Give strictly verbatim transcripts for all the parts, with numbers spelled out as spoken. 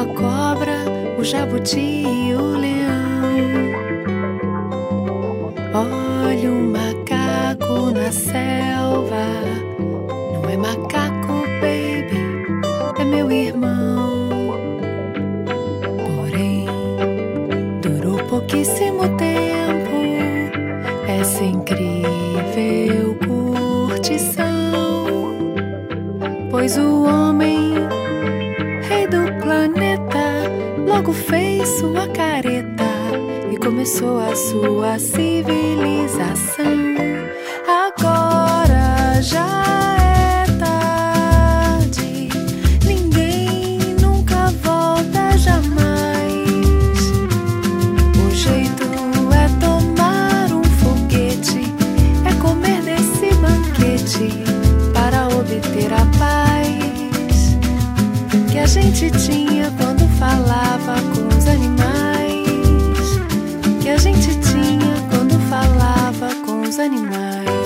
a cobra, o jabuti e o leão. Olha o macaco na selva. Não é macaco, baby, é meu irmão. Porém, durou pouquíssimo tempo essa incrível curtição, pois o homem, rei do planeta, logo fez sua careta e começou a sua civilização. Agora já é tarde, ninguém nunca volta jamais. O jeito é tomar um foguete, é comer desse banquete para obter a paz que a gente tinha quando falava com os animais, que a gente tinha quando falava com os animais.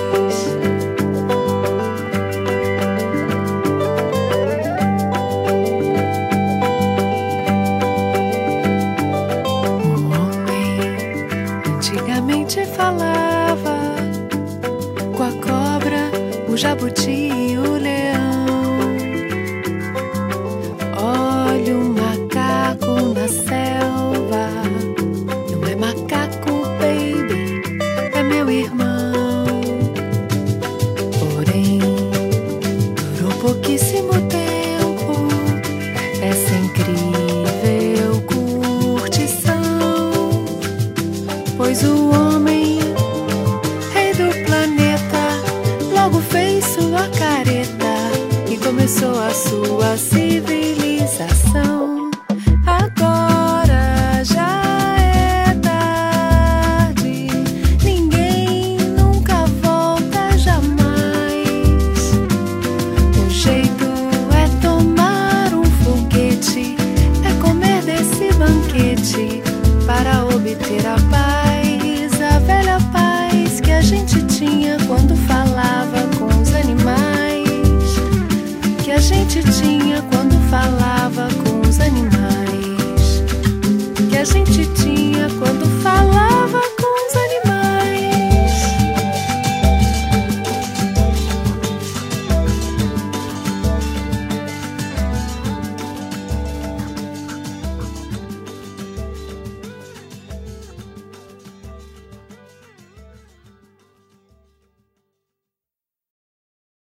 O homem antigamente falava com a cobra, o jabuti e o leão. Olha o macaco na selva. Não é macaco, baby, é meu irmão. Porém, durou pouquíssimo tempo essa incrível curtição, pois o homem, rei do planeta, logo fez sua careta e começou a sua civilização. Agora já é tarde, ninguém nunca volta jamais. O jeito é tomar um foguete, é comer desse banquete para obter a paz, a velha paz que a gente tinha quando falava com os animais, que a gente tinha quando falava